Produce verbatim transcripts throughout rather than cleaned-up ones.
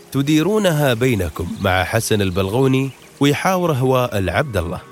تديرونها بينكم مع حسن البلغوني ويحاور هو العبد الله.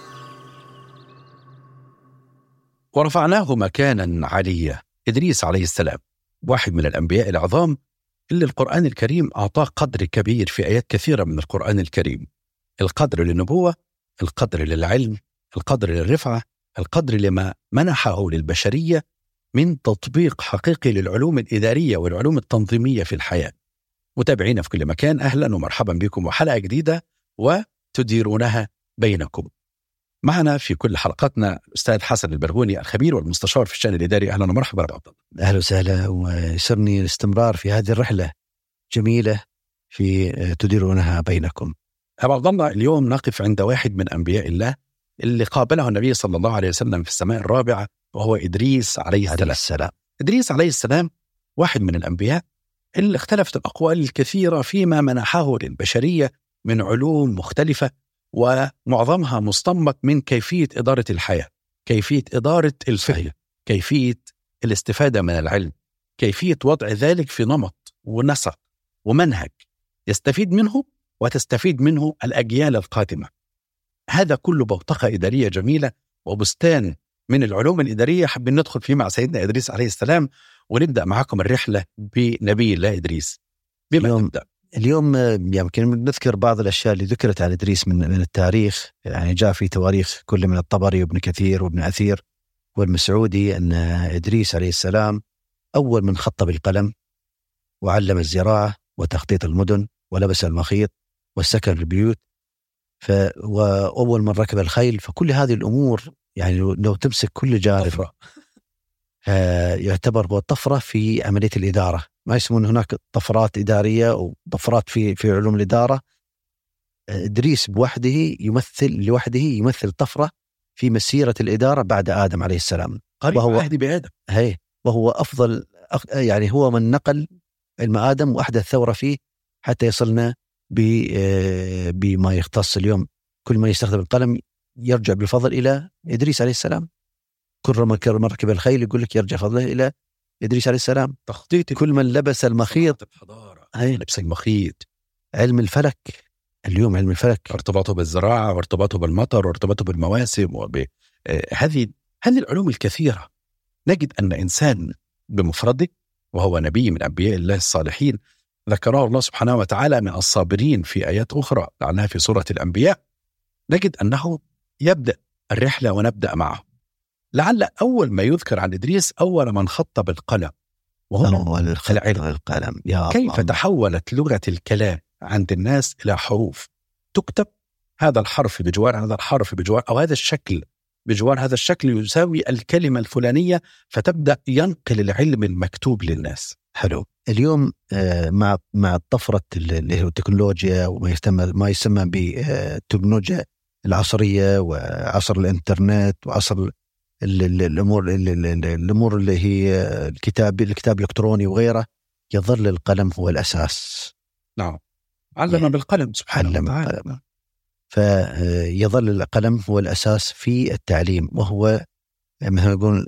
ورفعناه مكانا عليا. إدريس عليه السلام واحد من الأنبياء العظام اللي القرآن الكريم أعطاه قدر كبير في آيات كثيرة من القرآن الكريم. القدر للنبوة، القدر للعلم، القدر للرفعة، القدر لما منحه للبشرية من تطبيق حقيقي للعلوم الإدارية والعلوم التنظيمية في الحياة. متابعينا في كل مكان، أهلا ومرحبا بكم وحلقة جديدة وتديرونها بينكم. معنا في كل حلقاتنا الأستاذ حسن البلغوني الخبير والمستشار في الشأن الإداري. أهلا ومرحبا عبد الله. أهلا وسهلا، ويسرني الاستمرار في هذه الرحلة جميلة في تديرونها بينكم. أبو عبد الله، اليوم نقف عند واحد من أنبياء الله اللي قابله النبي صلى الله عليه وسلم في السماء الرابعة، وهو إدريس عليه السلام. عليه السلام. إدريس عليه السلام واحد من الأنبياء اللي اختلفت الأقوال الكثيرة فيما منحه للبشرية من علوم مختلفة، ومعظمها مستنبط من كيفية إدارة الحياة، كيفية إدارة الفكر، كيفية الاستفادة من العلم، كيفية وضع ذلك في نمط ونسق ومنهج يستفيد منه وتستفيد منه الأجيال القادمة. هذا كله بوتقة إدارية جميلة وبستان من العلوم الإدارية حابين ندخل فيه مع سيدنا إدريس عليه السلام، ونبدأ معكم الرحلة بنبي الله إدريس. بما اليوم نبدأ اليوم يمكن نذكر بعض الأشياء اللي ذكرت عن إدريس من من التاريخ. يعني جاء في تواريخ كل من الطبري وابن كثير وابن أثير والمسعودي أن إدريس عليه السلام أول من خط بالقلم وعلم الزراعة وتخطيط المدن ولبس المخيط والسكن في البيوت، ف وأول من ركب الخيل. فكل هذه الأمور يعني لو تمسك كل جانب يعتبر هو طفرة في عملية الإدارة. ما يسمون هناك طفرات إدارية أو طفرات في في علوم الإدارة. إدريس بوحده يمثل لوحده يمثل طفرة في مسيرة الإدارة بعد آدم عليه السلام. وهو عهد بآدم، هي وهو أفضل، يعني هو من نقل علم آدم وأحدث ثورة فيه حتى يصلنا بما يختص اليوم. كل من يستخدم القلم يرجع بفضل إلى إدريس عليه السلام. كل من ركب الخيل يقول لك يرجع فضله إلى إدريس عليه السلام. تخطيط كل من لبس المخيط، لبس المخيط، علم الفلك. اليوم علم الفلك ارتباطه بالزراعة وارتباطه بالمطر وارتباطه بالمواسم وب هذه هذه العلوم الكثيرة. نجد أن إنسان بمفرده وهو نبي من أنبياء الله الصالحين ذكره الله سبحانه وتعالى من الصابرين في آيات أخرى لعناها في سورة الأنبياء. نجد أنه يبدأ الرحلة ونبدأ معه. لعل أول ما يذكر عن إدريس أول من خط بالقلم، وهو العلم. القلم يا كيف الله. تحولت لغة الكلام عند الناس إلى حروف تكتب، هذا الحرف بجوار هذا الحرف بجوار، أو هذا الشكل بجوار هذا الشكل يساوي الكلمة الفلانية، فتبدأ ينقل العلم المكتوب للناس. حلو. اليوم مع مع طفرة اللي هو التكنولوجيا وما يسمى ما يسمى بالتكنولوجيا العصرية وعصر الإنترنت وعصر الأمور الأمور اللي هي الكتاب الكتاب الإلكتروني وغيره، يظل القلم هو الأساس. نعم، علم يعني بالقلم سبحانه وتعالى. فيظل القلم هو الأساس في التعليم، وهو مثل يقول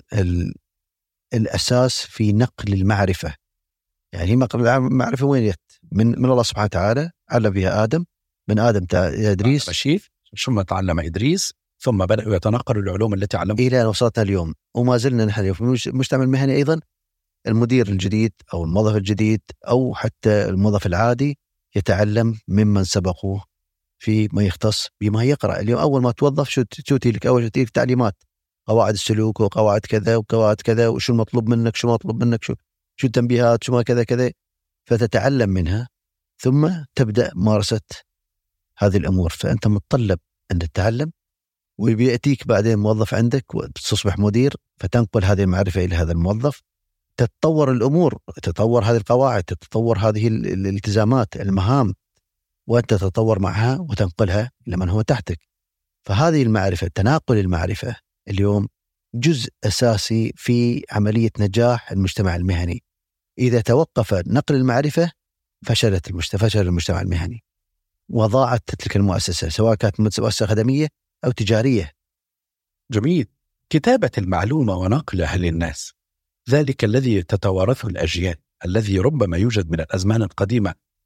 الأساس في نقل المعرفة. يعني نقل المعرفة وين يت من من الله سبحانه وتعالى علم فيها آدم، من آدم يا إدريس بشير، ثم تعلم إدريس، ثم بدأوا يتنقلوا العلوم التي علموا إلى أن وصلتنا اليوم. وما زلنا نحن في المجتمع المهني أيضا المدير الجديد أو الموظف الجديد أو حتى الموظف العادي يتعلم ممن سبقوه في ما يختص بما يقرأ. اليوم أول ما توظف شو تشوتي لك؟ أول شو تعليمات، قواعد السلوك وقواعد كذا وقواعد كذا، وشو المطلوب منك شو مطلوب منك شو شو التنبيهات شو ما كذا كذا، فتتعلم منها ثم تبدأ ممارسة هذه الأمور. فأنت متطلب أن تتعلم، وبيأتيك بعدين موظف عندك وتصبح مدير، فتنقل هذه المعرفة إلى هذا الموظف، تتطور الأمور، تتطور هذه القواعد، تتطور هذه الالتزامات المهام، وأنت تتطور معها وتنقلها إلى من هو تحتك. فهذه المعرفة، تناقل المعرفة اليوم جزء أساسي في عملية نجاح المجتمع المهني. إذا توقف نقل المعرفة فشلت المجتمع فشل المجتمع المهني وضاعت تلك المؤسسة، سواء كانت مؤسسة خدمية أو تجارية. جميل. كتابة المعلومة ونقلها للناس، ذلك الذي تتوارثه الأجيال، الذي ربما يوجد من الأزمان القديمة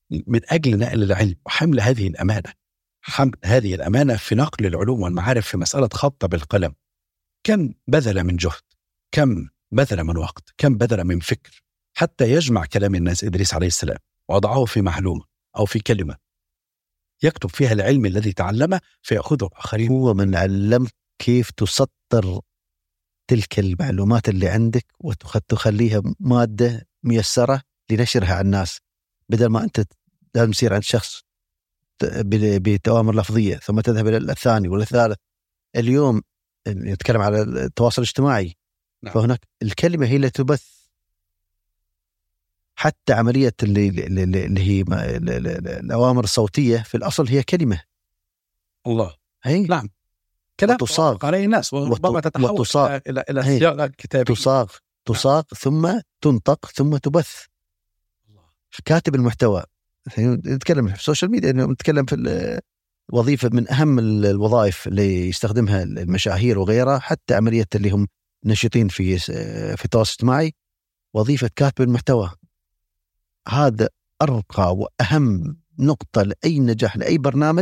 من أجل نقل العلم وحمل هذه الأمانة، حمل هذه الأمانة في نقل العلوم والمعارف في مسألة خط بالقلم. كم بذل من جهد، كم بذل من وقت، كم بذل من فكر حتى يجمع كلام الناس إدريس عليه السلام وضعه في معلومة أو في كلمة يكتب فيها العلم الذي تعلمه فيأخذه آخرين. هو من علم كيف تسطر تلك المعلومات اللي عندك وتخليها مادة ميسرة لنشرها على الناس، بدل ما أنت لازم تصير عند شخص بتوامر لفظية ثم تذهب إلى الثاني والثالث. اليوم نتكلم على التواصل الاجتماعي. نعم. فهناك الكلمة هي اللي تبث، حتى عملية اللي, اللي هي الأوامر الصوتية في الأصل هي كلمة. الله. هي نعم. كلام تصاغ عليه الناس وربما تتحول وتصاغ. إلى إلى صياغة كتابية. تصاغ تصاغ ثم تنطق ثم تبث. كاتب المحتوى نتكلم في السوشيال ميديا، نتكلم في الوظيفة من أهم الوظائف اللي يستخدمها المشاهير وغيرها، حتى عملية اللي هم نشطين في في التواصل الاجتماعي، وظيفة كاتب المحتوى. هذا أرقى وأهم نقطة لأي نجاح لأي برنامج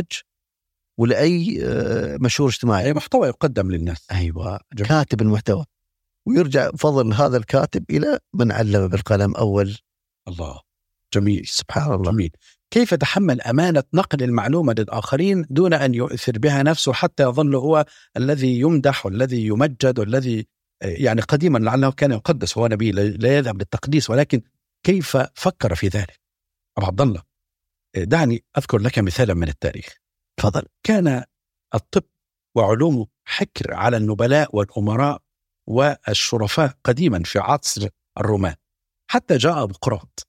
ولأي مشهور اجتماعي. أي محتوى يقدم للناس. أيوة. جميل. كاتب المحتوى، ويرجع فضل هذا الكاتب إلى من علم بالقلم أول. الله. جميل. سبحان الله. جميل. كيف تحمل أمانة نقل المعلومة للآخرين دون أن يؤثر بها نفسه حتى يظل هو الذي يمدح والذي يمجد والذي يعني قديما لعله كان يقدس، هو نبي لا يذهب للتقديس، ولكن كيف فكر في ذلك؟ أبو عبد الله، دعني أذكر لك مثالا من التاريخ. تفضل. كان الطب وعلومه حكر على النبلاء والأمراء والشرفاء قديما في عصر الرومان، حتى جاء أبوقراط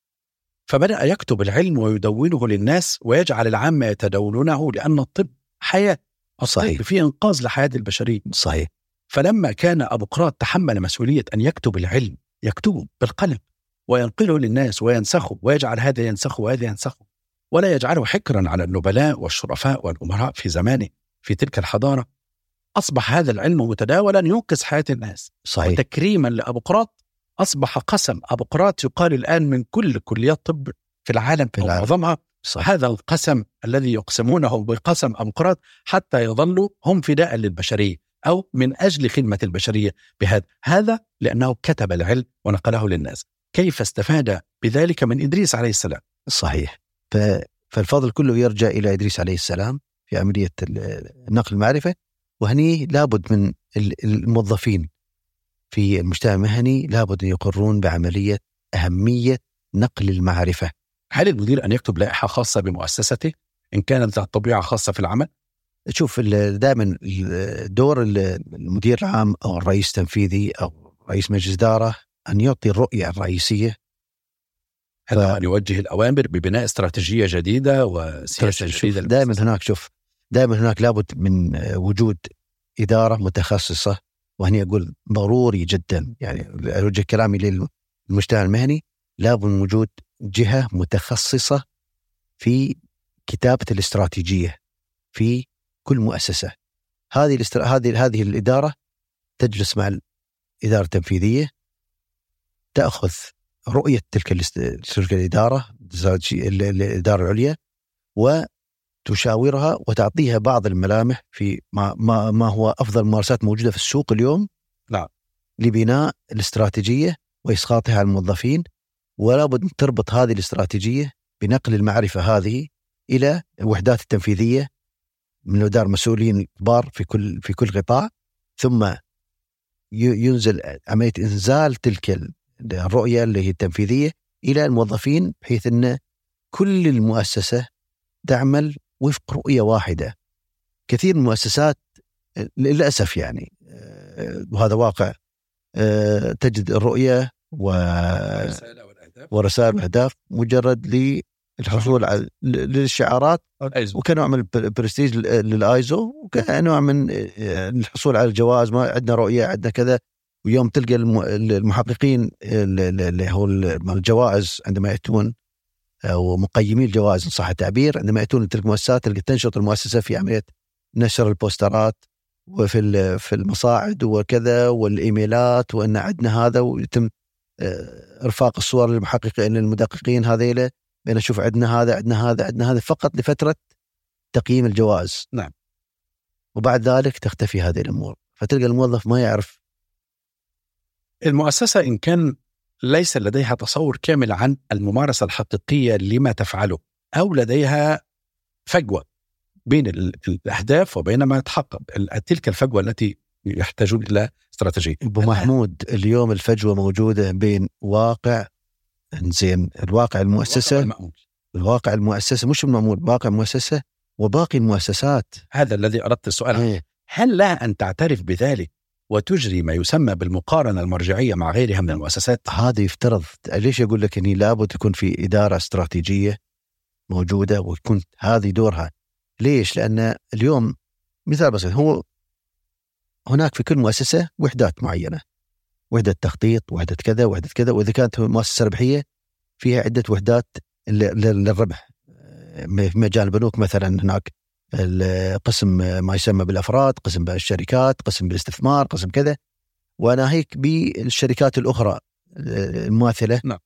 فبدأ يكتب العلم ويدونه للناس ويجعل العامة يتداولونه، لأن الطب حياة، صحيح، في إنقاذ لحياة البشرية. صحيح. فلما كان أبوقراط تحمل مسؤولية أن يكتب العلم، يكتبه بالقلم وينقله للناس وينسخه ويجعل هذا ينسخه وهذا ينسخه، ولا يجعله حكرا على النبلاء والشرفاء والأمراء في زمانه في تلك الحضارة، أصبح هذا العلم متداولا ينقذ حياة الناس. صحيح. وتكريما لأبوقراط أصبح قسم أبوقراط يقال الآن من كل كليات طب في العالم في معظمها هذا القسم الذي يقسمونه بقسم أبوقراط حتى يظلوا هم فداء للبشرية أو من أجل خدمة البشرية بهذا هذا لأنه كتب العلم ونقله للناس. كيف استفاد بذلك من إدريس عليه السلام؟ صحيح. فالفضل كله يرجع إلى إدريس عليه السلام في عملية نقل المعرفة. وهني لابد من الموظفين في المجتمع المهني لابد أن يقرون بعملية أهمية نقل المعرفة. هل المدير أن يكتب لائحة خاصة بمؤسسته إن كانت ذات طبيعة خاصة في العمل؟ شوف، دائما دور المدير العام أو الرئيس التنفيذي أو رئيس مجلس إدارة أن يعطي الرؤية الرئيسية، ف... أن يوجه الأوامر ببناء استراتيجية جديدة وسياسة جديدة. دائما هناك شوف دائما هناك لابد من وجود إدارة متخصصة، وهني أقول ضروري جدا يعني أوجه كلامي للمجتمع المهني، لابد من وجود جهة متخصصة في كتابة الاستراتيجية في كل مؤسسة. هذه الاستر... هذه هذه الإدارة تجلس مع الإدارة التنفيذية، تأخذ رؤية تلك الاست... تلك الإدارة الإدارة العليا وتشاورها وتعطيها بعض الملامح في ما ما, ما هو أفضل الممارسات موجودة في السوق اليوم. لا. لبناء الاستراتيجية وإسقاطها على الموظفين، ولا بد تربط هذه الاستراتيجية بنقل المعرفة هذه إلى الوحدات التنفيذية من الإدارة مسؤولين كبار في كل في كل قطاع، ثم ينزل عملية إنزال تلك الرؤية اللي هي التنفيذية إلى الموظفين، بحيث أن كل المؤسسة تعمل وفق رؤية واحدة. كثير من المؤسسات للأسف يعني وهذا واقع تجد الرؤية ورسائل وأهداف مجرد للحصول على للشعارات وكنوع من البرستيج للآيزو وكنوع من الحصول على الجواز. ما عندنا رؤية، عندنا كذا. ويوم تلقى المحققين اللي هو الجوائز عندما يأتون أو مقيمين الجوائز إن صح التعبير، عندما يأتون تلك المؤسسات اللي تنشط المؤسسة في عملية نشر البوسترات وفي في المصاعد وكذا والإيميلات، وأن عندنا هذا، ويتم إرفاق الصور للمحققين للمدققين هذيله بين أشوف عندنا هذا عندنا هذا عندنا هذا فقط لفترة تقييم الجوائز. نعم. وبعد ذلك تختفي هذه الأمور، فتلقى الموظف ما يعرف. المؤسسة إن كان ليس لديها تصور كامل عن الممارسة الحقيقية لما تفعله، أو لديها فجوة بين الأهداف وبين ما يتحقق، تلك الفجوة التي يحتاجون إلى استراتيجية. أبو محمود، اليوم الفجوة موجودة بين واقع زين الواقع المؤسسة الواقع, الواقع المؤسسة مش المعمول، واقع المؤسسة وباقي المؤسسات. هذا الذي أردت السؤال. ايه. هل لها أن تعترف بذلك وتجري ما يسمى بالمقارنة المرجعية مع غيرها من المؤسسات؟ هذا يفترض. ليش أقول لك أني لابد تكون في إدارة استراتيجية موجودة ويكون هذه دورها؟ ليش؟ لأن اليوم مثال بسيط، هو هناك في كل مؤسسة وحدات معينة، وحدة تخطيط، وحدة كذا، وحدة كذا. وإذا كانت مؤسسة ربحية فيها عدة وحدات للربح. في مجال البنوك مثلا هناك القسم ما يسمى بالأفراد، قسم بالشركات، قسم بالاستثمار، قسم كذا، وناهيك بالشركات الأخرى المماثلة. نعم.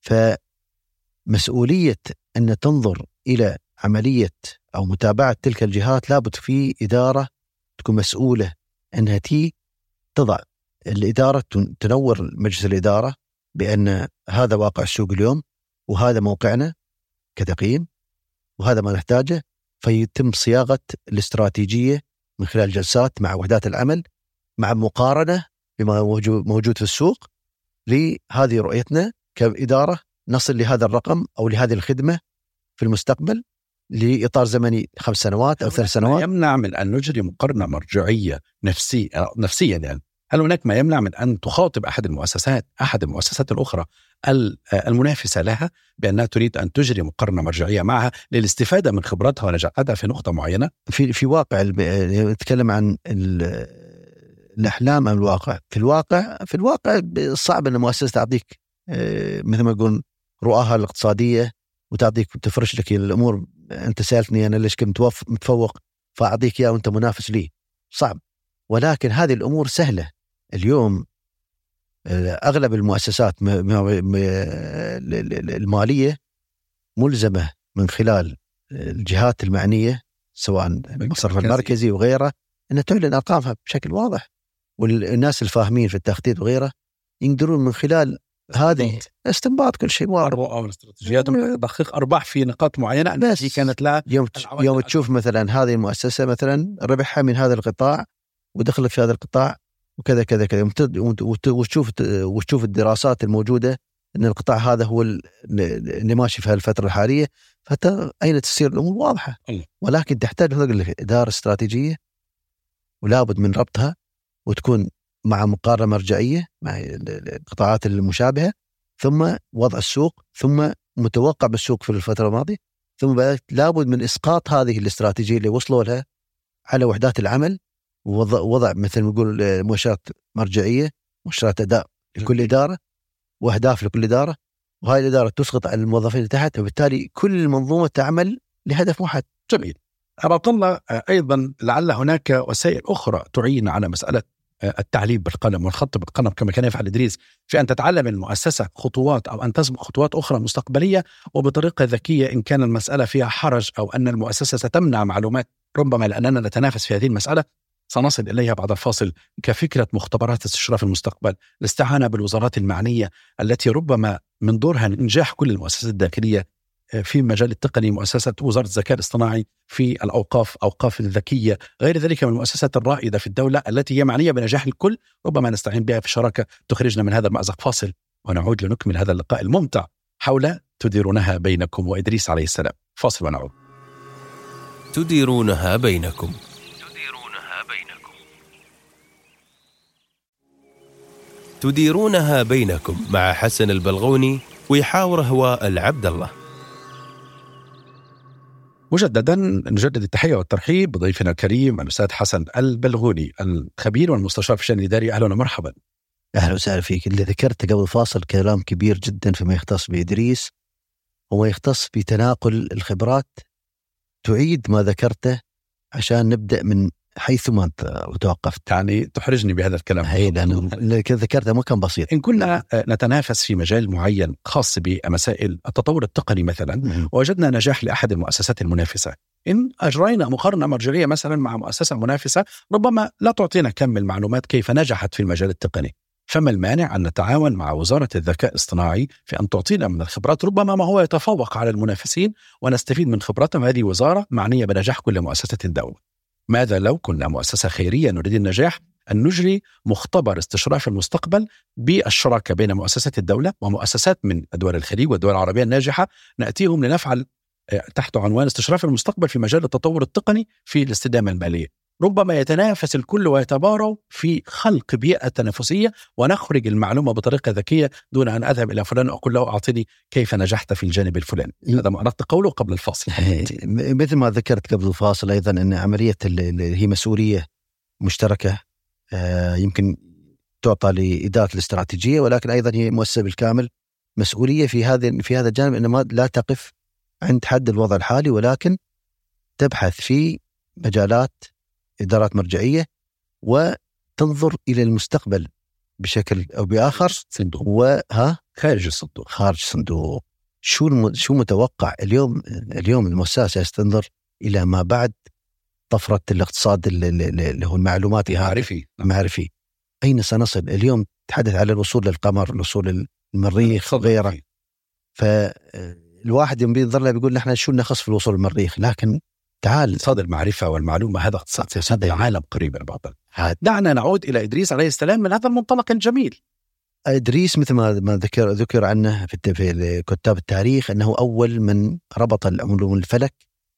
فمسؤولية أن تنظر إلى عملية أو متابعة تلك الجهات لابد في إدارة تكون مسؤولة أنها تي تضع الإدارة، تنور مجلس الإدارة بأن هذا واقع السوق اليوم، وهذا موقعنا كتقييم، وهذا ما نحتاجه، فيتم صياغة الاستراتيجية من خلال جلسات مع وحدات العمل، مع مقارنة بما موجود في السوق، لهذه رؤيتنا كإدارة نصل لهذا الرقم أو لهذه الخدمة في المستقبل لإطار زمني خمس سنوات أو ثلاث سنوات. يمنع من أن نجري مقارنة مرجعية نفسي نفسيا يعني. هل هناك ما يمنع من أن تخاطب أحد المؤسسات أحد المؤسسات الأخرى المنافسة لها بأنها تريد أن تجري مقارنة مرجعية معها للاستفادة من خبرتها ونجاحاتها في نقطة معينة؟ في في واقع نتكلم عن الأحلام أم الواقع. في الواقع في الواقع صعب أن المؤسسة تعطيك مثل ما يقول رؤاها الاقتصادية وتعطيك وتفرش لك الأمور. أنت سألتني أنا ليش كنت متفوق فأعطيك إياه وأنت منافس لي، صعب. ولكن هذه الأمور سهلة اليوم. أغلب المؤسسات المالية ملزمة من خلال الجهات المعنية سواء المصرف المركزي وغيره أن تعلن أرقامها بشكل واضح، والناس الفاهمين في التخطيط وغيره يقدرون من خلال هذه استنباط كل شيء واضح أو الاستراتيجيات تحقيق أرباح في نقاط معينة التي كانت لها. يوم يوم تشوف مثلا هذه المؤسسة مثلا ربحها من هذا القطاع ودخلت في هذا القطاع وكذا كذا كذا، وتشوف وتشوف الدراسات الموجودة أن القطاع هذا هو اللي ماشي في هالفترة الحالية، فحتى أين تسير الأمور واضحة. ولكن تحتاج إدارة استراتيجية ولابد من ربطها وتكون مع مقارنة مرجعية مع القطاعات المشابهة، ثم وضع السوق، ثم متوقع بالسوق في الفترة الماضية، ثم لابد من إسقاط هذه الاستراتيجية اللي وصلوا لها على وحدات العمل، ووضع وضع مثل ما نقول مؤشرات مرجعية، مؤشرات أداء لكل إدارة وأهداف لكل إدارة، وهذه الإدارة تسقط على الموظفين اللي تحت، وبالتالي كل المنظومة تعمل لهدف واحد. جميل. أبا عبد الله، أيضا لعل هناك وسائل أخرى تعين على مسألة التعليم بالقلم والخط بالقلم كما كان يفعل إدريس، في أن تتعلم المؤسسة خطوات أو أن تسبق خطوات أخرى مستقبلية وبطريقة ذكية إن كان المسألة فيها حرج أو أن المؤسسة ستمنع معلومات ربما لأننا نتنافس في هذه المسألة. سنصل إليها بعد الفاصل كفكرة مختبرات استشراف المستقبل، الاستعانة بالوزارات المعنية التي ربما من دورها إنجاح كل المؤسسات الداخلية في مجال التقني، مؤسسة وزارة الذكاء الاصطناعي في الأوقاف، أوقاف الذكية، غير ذلك من المؤسسات الرائدة في الدولة التي هي معنية بنجاح الكل، ربما نستعين بها في شراكة تخرجنا من هذا المأزق. فاصل ونعود لنكمل هذا اللقاء الممتع حول تديرونها بينكم وإدريس عليه السلام. فاصل ونعود. تديرونها بينكم. تديرونها بينكم مع حسن البلغوني ويحاور هواء العبد الله. مجددا نجدد التحية والترحيب بضيفنا الكريم الأستاذ حسن البلغوني الخبير والمستشار في الشأن الإداري. أهلا ومرحبا. أهلا وسهلا فيك. اللي ذكرت قبل فاصل كلام كبير جدا فيما يختص بإدريس وما يختص بتناقل الخبرات. تعيد ما ذكرته عشان نبدأ من حيثما توقفت. يعني تحرجني بهذا الكلام، هي لأنه اللي ذكرته ما كان بسيط. إن كنا نتنافس في مجال معين خاص بمسائل التطور التقني مثلا، وجدنا نجاح لأحد المؤسسات المنافسة، إن أجرينا مقارنة مرجعية مثلا مع مؤسسة منافسة ربما لا تعطينا كم المعلومات كيف نجحت في المجال التقني، فما المانع أن نتعاون مع وزارة الذكاء الاصطناعي في أن تعطينا من الخبرات ربما ما هو يتفوق على المنافسين، ونستفيد من خبراتهم. هذه وزارة معنية بنجاح كل مؤسسة الدولة. ماذا لو كنا مؤسسة خيرية نريد النجاح، أن نجري مختبر استشراف المستقبل بالشراكة بين مؤسسات الدولة ومؤسسات من دول الخليج والدول العربية الناجحة، نأتيهم لنفعل تحت عنوان استشراف المستقبل في مجال التطور التقني في الاستدامة المالية. ربما يتنافس الكل ويتباروا في خلق بيئة تنافسية، ونخرج المعلومة بطريقة ذكية دون أن أذهب إلى فلان وأقول له أعطني كيف نجحت في الجانب الفلاني. هذا ما أردت قوله قبل الفاصل. مثل ما ذكرت قبل الفاصل أيضا أن عملية اللي هي مسؤولية مشتركة يمكن تعطى لإدارة الاستراتيجية، ولكن أيضا هي مؤسسة بالكامل مسؤولية في هذا في هذا الجانب، أن ما لا تقف عند حد الوضع الحالي، ولكن تبحث في مجالات إدارات مرجعية وتنظر إلى المستقبل بشكل أو بآخر. وها خارج الصندوق خارج الصندوق شو الم... شو متوقع اليوم؟ اليوم المؤسسة تنظر إلى ما بعد طفرة الاقتصاد اللي هو المعلوماتي معرفي معرفي أين سنصل اليوم؟ تحدث على الوصول للقمر، الوصول للمريخ غيره. فالواحد يوم بينظر له بيقول نحن شو نخص في الوصول للمريخ، لكن تعال اقتصاد المعرفة والمعلومة هذا اقتصاد سياسات العالم قريبا بعضا. دعنا نعود إلى إدريس عليه السلام من هذا المنطلق الجميل. إدريس مثل ما ذكر ذكر عنه في في كتاب التاريخ أنه أول من ربط العلوم الفلك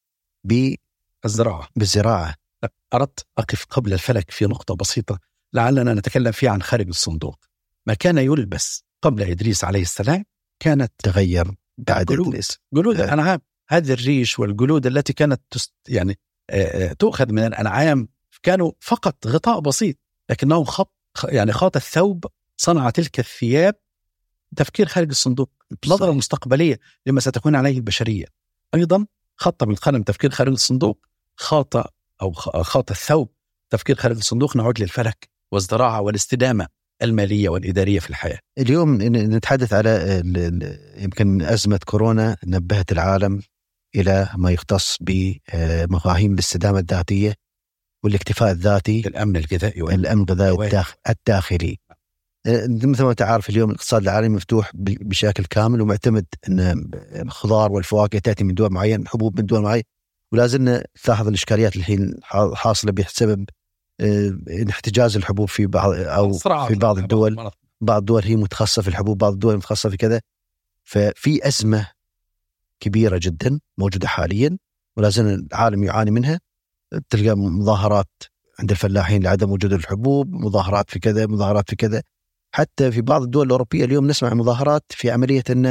بالزراعة بالزراعة. أردت أقف قبل الفلك في نقطة بسيطة لعلنا نتكلم فيها عن خارج الصندوق. ما كان يلبس قبل إدريس عليه السلام كانت تغير بعد إدريس. جلود الأنعام، هذه الريش والجلود التي كانت تست يعني تؤخذ من الأنعام كانوا فقط غطاء بسيط، لكنه خط يعني خاط الثوب صنع تلك الثياب. تفكير خارج الصندوق، نظرة مستقبلية لما ستكون عليه البشرية. أيضا خط بالقلم تفكير خارج الصندوق، خاط أو خاط الثوب تفكير خارج الصندوق. نعود للفلك والزراعة والاستدامة المالية والإدارية في الحياة. اليوم نتحدث على يمكن أزمة كورونا نبهت العالم إلى ما يختص بمفاهيم الاستدامة الذاتية والاكتفاء الذاتي، الأمن الغذائي والأمن الغذائي الداخلي. مثل ما تعرف اليوم الاقتصاد العالمي مفتوح بشكل كامل ومعتمد أن الخضار والفواكه تأتي من دول معين، حبوب من دول معين، ولازلنا تلاحظ الإشكاليات الحين حاصلة بسبب احتجاز الحبوب في بعض أو في بعض الدول. بعض الدول هي متخصصة في الحبوب، بعض الدول متخصصة في كذا. ففي أزمة كبيرة جدا موجودة حاليا ولازلنا العالم يعاني منها. تلقى مظاهرات عند الفلاحين لعدم وجود الحبوب، مظاهرات في كذا، مظاهرات في كذا. حتى في بعض الدول الأوروبية اليوم نسمع مظاهرات في عملية أن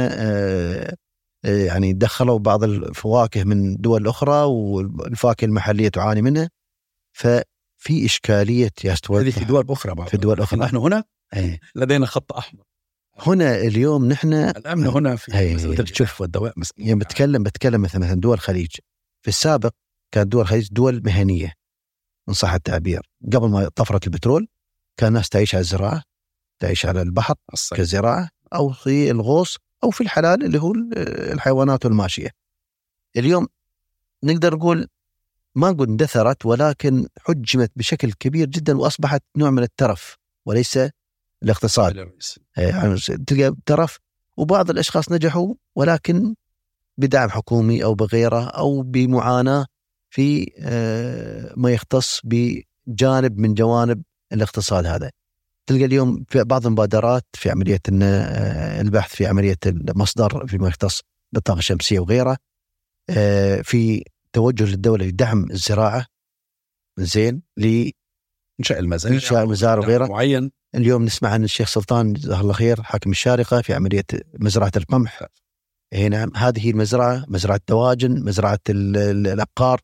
يعني دخلوا بعض الفواكه من دول أخرى والفواكه المحلية تعاني منها. ففي إشكالية يا أستاذ. هذه في دول أخرى بعض. في دول أخرى. نحن هنا أيه. لدينا خط أحمر. هنا اليوم نحن الأمن هنا في مسألة الشرف والدواء. يعني بتكلم بتكلم مثلا مثلا دول الخليج. في السابق كانت دول الخليج دول مهنية إن صح التعبير. قبل ما طفرت البترول كان الناس تعيش على الزراعة، تعيش على البحر الصيد. كزراعة أو في الغوص أو في الحلال اللي هو الحيوانات والماشية. اليوم نقدر نقول ما نقول اندثرت، ولكن حجمت بشكل كبير جدا وأصبحت نوع من الترف وليس الاقتصاد. يعني تلقى ترف، وبعض الأشخاص نجحوا ولكن بدعم حكومي أو بغيره أو بمعاناة في ما يختص بجانب من جوانب الاقتصاد. هذا تلقى اليوم في بعض المبادرات في عملية البحث في عملية المصدر فيما يختص بالطاقة الشمسية وغيره، في توجه للدولة لدعم الزراعة زين لإنشاء المزارع إنشاء المزارع وغيره معين. اليوم نسمع عن الشيخ سلطان جزاه الله خير حاكم الشارقة في عملية مزرعة القمح. هنا هذه المزرعة مزرعة دواجن، مزرعة الأبقار.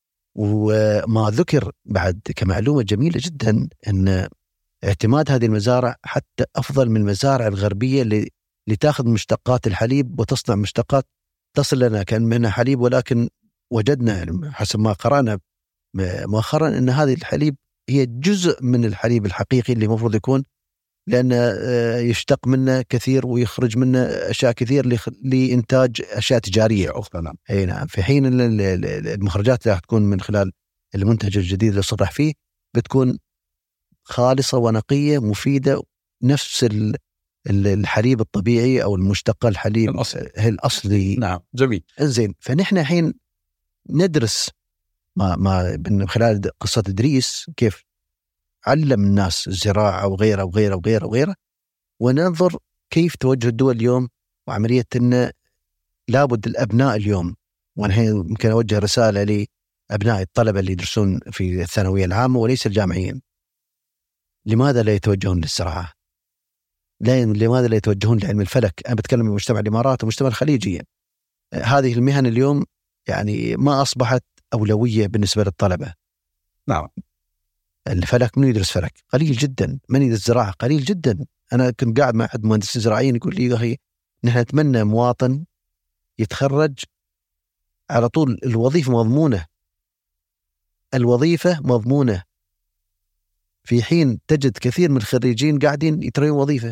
وما ذكر بعد كمعلومة جميلة جدا أن اعتماد هذه المزارع حتى أفضل من المزارع الغربية اللي, اللي تأخذ مشتقات الحليب وتصنع مشتقات تصل لنا كان منها حليب، ولكن وجدنا حسب ما قرأنا مؤخرا أن هذه الحليب هي جزء من الحليب الحقيقي اللي المفروض يكون، لأن يشتق منه كثير ويخرج منه أشياء كثير لإنتاج أشياء تجارية أخرى. نعم. أي نعم. في حين المخرجات اللي تكون من خلال المنتج الجديد اللي صرح فيه بتكون خالصة ونقية مفيدة، نفس الحليب الطبيعي أو المشتق الحليب الأصلي, الأصلي. نعم. جميل. إنزين، فنحن حين ندرس ما ما من خلال قصة إدريس كيف علم الناس الزراعة وغيرها وغيرها وغيرها وغيرها، وننظر كيف توجه الدول اليوم وعملية أن لابد الأبناء اليوم، وأنا يمكن أوجه رسالة لأبناء الطلبة اللي يدرسون في الثانوية العامة وليس الجامعيين، لماذا لا يتوجهون للزراعة؟ لا، لماذا لا يتوجهون لعلم الفلك؟ أنا بتكلم عن مجتمع الإمارات ومجتمع الخليجي. هذه المهن اليوم يعني ما أصبحت أولوية بالنسبة للطلبة. نعم. الفلك، من يدرس فلك؟ قليل جدا. من يدرس زراعة؟ قليل جدا. أنا كنت قاعد مع أحد مهندسين زراعيين يقول لي يا أخي نحن نتمنى مواطن يتخرج على طول الوظيفة مضمونة، الوظيفة مضمونة، في حين تجد كثير من الخريجين قاعدين يترون وظيفة،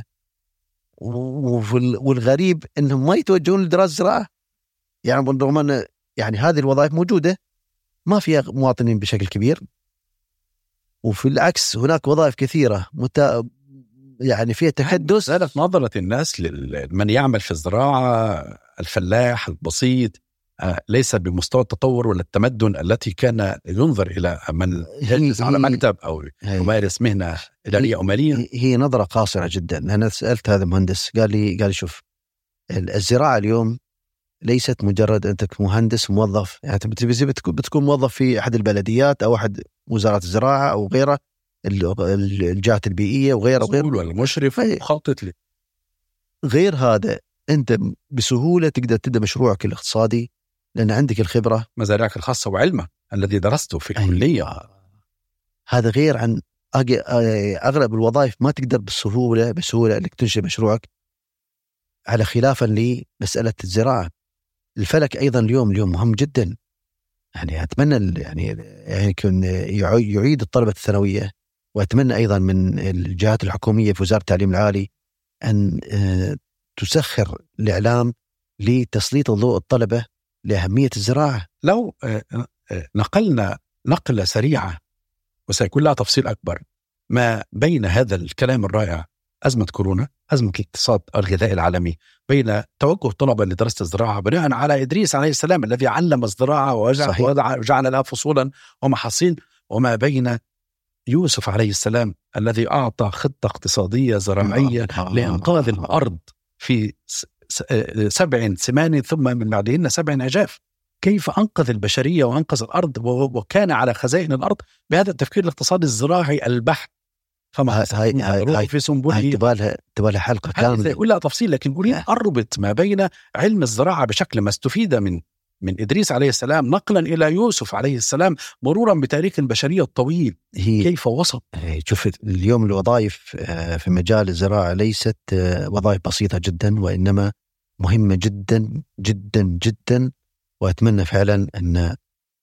والغريب أنهم ما يتوجهون لدراسة الزراعة. يعني رغم أن يعني هذه الوظائف موجودة ما فيها مواطنين بشكل كبير، وفي العكس هناك وظائف كثيرة مت... يعني فيها تحدث. زادت نظرة الناس لمن يعمل في الزراعة، الفلاح البسيط، ليس بمستوى التطور ولا التمدن التي كان ينظر إلى من يجلس على مكتب أو يمارس مهنة إدارية أو مالية. هي نظرة قاصرة جدا. أنا سألت هذا المهندس قال لي قال لي شوف، الزراعة اليوم ليست مجرد أنت مهندس موظف، يعني بتكون موظف في أحد البلديات أو أحد وزارة الزراعة أو غيره، الجهات البيئية وغيره وغيره، والمشرف مخطط لي. غير هذا أنت بسهولة تقدر تبدأ مشروعك الاقتصادي لأن عندك الخبرة، مزارعك الخاصة وعلمه الذي درسته في الكلية. أيوة. هذا غير عن أغلب الوظائف ما تقدر بسهولة بسهولة أنك تنشئ مشروعك، على خلافا لمسألة الزراعة. الفلك أيضا اليوم اليوم مهم جدا. يعني أتمنى يعني يعني يكون يعيد الطلبة الثانوية، وأتمنى أيضا من الجهات الحكومية في وزارة التعليم العالي أن تسخر الإعلام لتسليط الضوء الطلبة لأهمية الزراعة. لو نقلنا نقلة سريعة وسيكون لها تفصيل أكبر ما بين هذا الكلام الرائع، أزمة كورونا، أزمة الاقتصاد الغذائي العالمي، بين توجه طلبة لدراسة الزراعة بناء على إدريس عليه السلام الذي علم الزراعة وجعل لها فصولا ومحاصيل، وما بين يوسف عليه السلام الذي أعطى خطة اقتصادية زراعية لإنقاذ الأرض في سبع سمان ثم من بعدهن سبع عجاف. كيف أنقذ البشرية وأنقذ الأرض وكان على خزائن الأرض بهذا التفكير الاقتصادي الزراعي البحت. فما هاي هاي في سنبله تبالها تبالها حلقة كاملة كلها تفصيل، لكن أريد أربط ما بين علم الزراعة بشكل ما استفيد من من إدريس عليه السلام نقلا إلى يوسف عليه السلام، مرورا بتاريخ البشرية الطويل. كيف وصل؟ شوف اليوم الوظائف في مجال الزراعة ليست وظائف بسيطة جدا، وإنما مهمة جدا جدا جدا، وأتمنى فعلا أن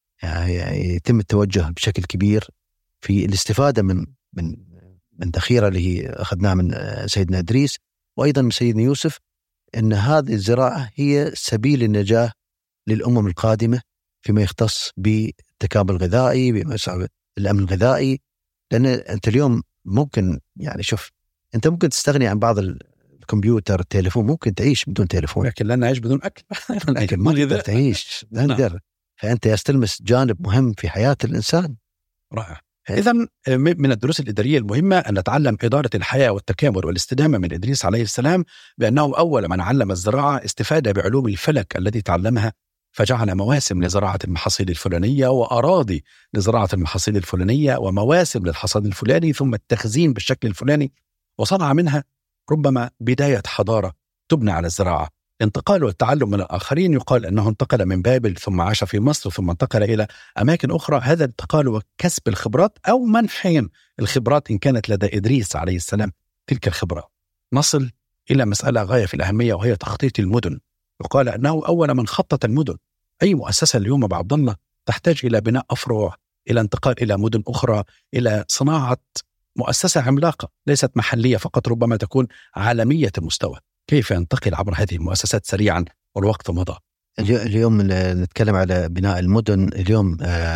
يتم التوجه بشكل كبير في الاستفادة من من من ذخيرة اللي أخذناه من سيدنا إدريس وأيضا من سيدنا يوسف، أن هذه الزراعة هي سبيل النجاة للأمم القادمة فيما يختص بالتكامل الغذائي، بمسألة الأمن الغذائي. لأن أنت اليوم ممكن يعني شوف أنت ممكن تستغني عن بعض الكمبيوتر التليفون، ممكن تعيش بدون تليفون، لكن لا نعيش بدون أكل لكن ما تقدر تعيش، لا نقدر. فأنت يستلمس جانب مهم في حياة الإنسان. رائع. إذن من الدروس الإدارية المهمة أن نتعلم إدارة الحياة والتكامل والاستدامة من إدريس عليه السلام، بأنه أول من علم الزراعة استفاد بعلوم الفلك التي تعلمها، فجعل مواسم لزراعة المحاصيل الفلانية وأراضي لزراعة المحاصيل الفلانية ومواسم للحصاد الفلاني ثم التخزين بالشكل الفلاني، وصنع منها ربما بداية حضارة تبنى على الزراعة. انتقال والتعلم من الآخرين، يقال أنه انتقل من بابل ثم عاش في مصر ثم انتقل إلى أماكن أخرى. هذا الانتقال وكسب الخبرات أو منحهم الخبرات إن كانت لدى إدريس عليه السلام تلك الخبرات. نصل إلى مسألة غاية في الأهمية وهي تخطيط المدن. يقال أنه أول من خطط المدن. أي مؤسسة اليوم أبو عبد الله تحتاج إلى بناء أفرع إلى انتقال إلى مدن أخرى، إلى صناعة مؤسسة عملاقة ليست محلية فقط، ربما تكون عالمية المستوى. كيف ينتقل عبر هذه المؤسسات سريعا والوقت مضى؟ اليوم نتكلم على بناء المدن. اليوم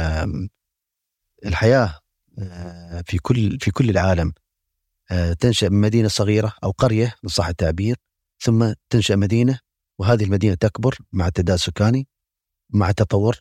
الحياة في كل في كل العالم تنشأ مدينة صغيرة أو قرية إن صح التعبير، ثم تنشأ مدينة، وهذه المدينة تكبر مع التعداد السكاني مع التطور،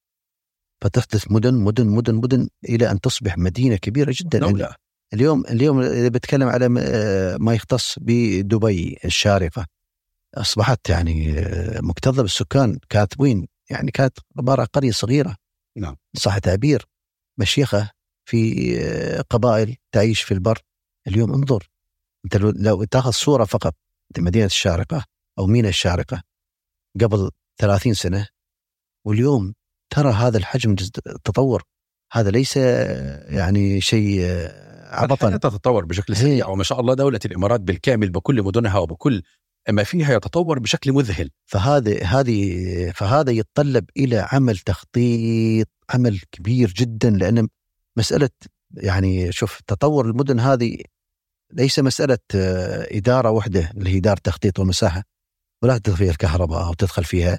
فتحدث مدن مدن مدن مدن إلى أن تصبح مدينة كبيرة جدا. دولة. اليوم اليوم إذا بتكلم على ما يختص بدبي الشارقة، أصبحت يعني مكتظة بالسكان. كانت وين؟ يعني كانت عبارة عن قرية صغيرة، نعم صح تعبير، مشيخة في قبائل تعيش في البر. اليوم انظر أنت لو تأخذ صورة فقط لمدينة الشارقة أو ميناء الشارقة قبل ثلاثين سنة واليوم، ترى هذا الحجم التطور. هذا ليس يعني شيء عبطا، تتطور بشكل سريع، وما شاء الله دولة الإمارات بالكامل بكل مدنها وبكل ما فيها يتطور بشكل مذهل. فهذا هذه فهذا يتطلب إلى عمل تخطيط، عمل كبير جدا، لأن مسألة يعني شوف تطور المدن هذه ليس مسألة إدارة واحدة اللي هي إدارة تخطيط والمساحة، ولا تدخل فيها الكهرباء أو تدخل فيها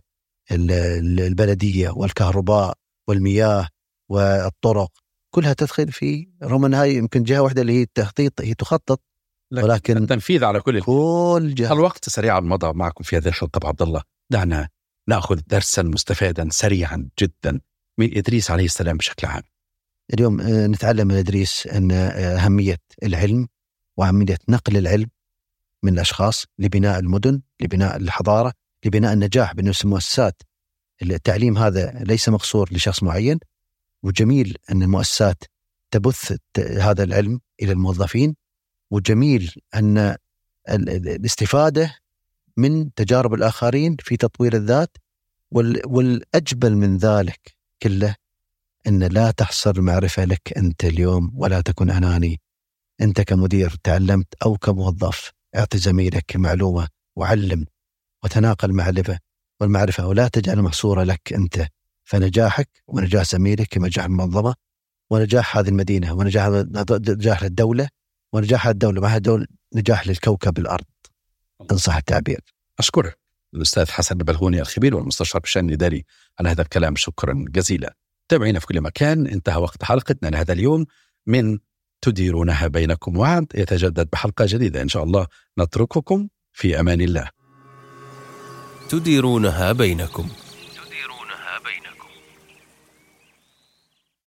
البلدية والكهرباء والمياه والطرق، كلها تدخل في رغم هاي يمكن جهة واحدة اللي هي التخطيط هي تخطط، ولكن التنفيذ على كل كل جهة. الوقت سريعا مضى معكم في هذه الحلقة عبد الله. دعنا نأخذ درسا مستفادا سريعا جدا من إدريس عليه السلام بشكل عام. اليوم نتعلم من إدريس أن أهمية العلم وأهمية نقل العلم من الأشخاص لبناء المدن، لبناء الحضارة، لبناء النجاح بالنسبة للمؤسسات. التعليم هذا ليس مقصور لشخص معين، وجميل أن المؤسسات تبث هذا العلم إلى الموظفين، وجميل أن الاستفادة من تجارب الآخرين في تطوير الذات. والأجمل من ذلك كله أن لا تحصر المعرفة لك أنت اليوم، ولا تكن أناني. أنت كمدير تعلمت أو كموظف، اعطي زميلك معلومة وعلم وتناقل معرفة والمعرفة، ولا تجعل محصورة لك أنت. فنجاحك ونجاح زميلك نجاح المنظمة، ونجاح هذه المدينة، ونجاح نجاح الدولة، ونجاح الدولة مع الدولة نجاح للكوكب الأرض إن صح التعبير. أشكر الأستاذ حسن البلغوني الخبير والمستشار بالشأن الإداري على هذا الكلام، شكرا جزيلا. تابعينا في كل مكان. انتهى وقت حلقتنا لهذا اليوم من تديرونها بينكم، وعد يتجدد بحلقة جديدة إن شاء الله. نترككم في أمان الله. تديرونها بينكم.